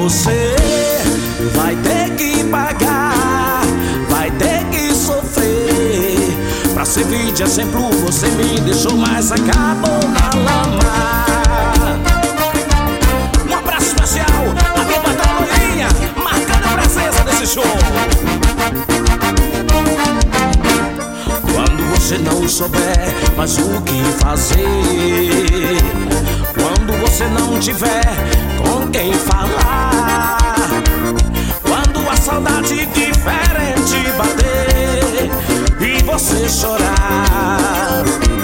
você vai ter que pagar, vai ter que sofrer. Pra servir de exemplo você me deixou, mas acabou na lama. Um abraço especial, a minha batalhinha, marcando a presença desse show. Quando você não souber mais o que fazer, quando você não tiver com quem falar, quando a saudade diferente bater e você chorar,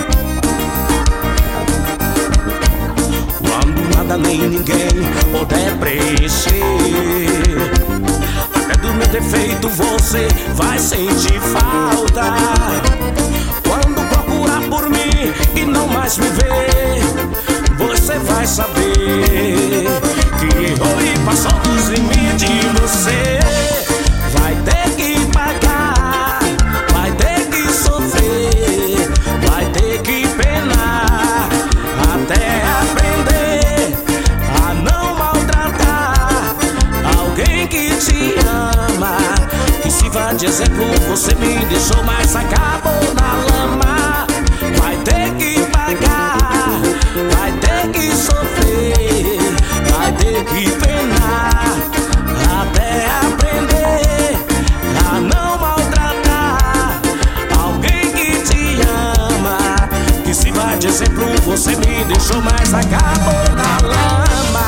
quando nada nem ninguém puder preencher, até do meu defeito você vai sentir falta. Quando procurar por mim e não mais me ver, você vai saber que errou e passou dos limites. Você vai ter que pagar, vai ter que sofrer, vai ter que penar, até aprender a não maltratar alguém que te ama. Que sirva de exemplo você me deixou, mas acabou na lama. Vai ter que pagar, vai ter que sofrer, vai ter que penar, até aprender a não maltratar alguém que te ama. Que sirva de exemplo você me deixou, mas acabou na lama.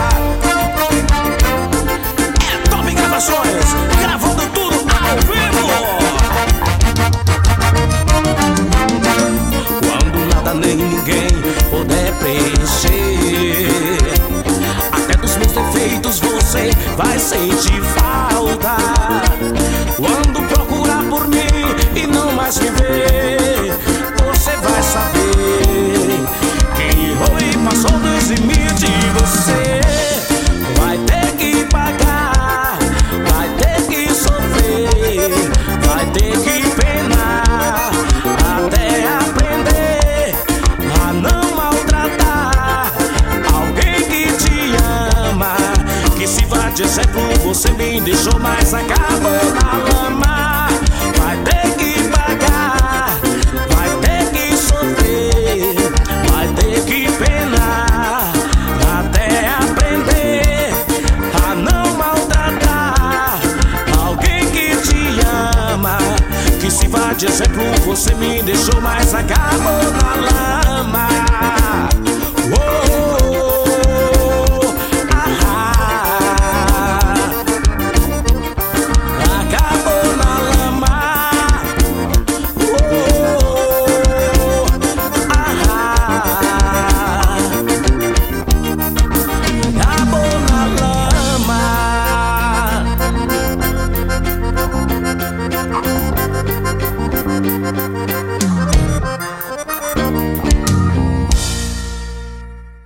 É Top Gravações, gravando tudo ao vivo. Quando nada nem ninguém puder preencher, até dos meus defeitos você vai sentir falta. Quando procurar por mim e não mais me ver, você vai saber que errou e passou dos limites. Você vai ter que pagar, vai ter que sofrer, vai ter que penar, até aprender a não maltratar alguém que te ama. Que sirva de exemplo você me deixou, mas acabou na lama. Vai ter que pagar, vai ter que sofrer, vai ter que penar, até aprender a não maltratar alguém que te ama. Que sirva de exemplo você me deixou, mas acabou na lama.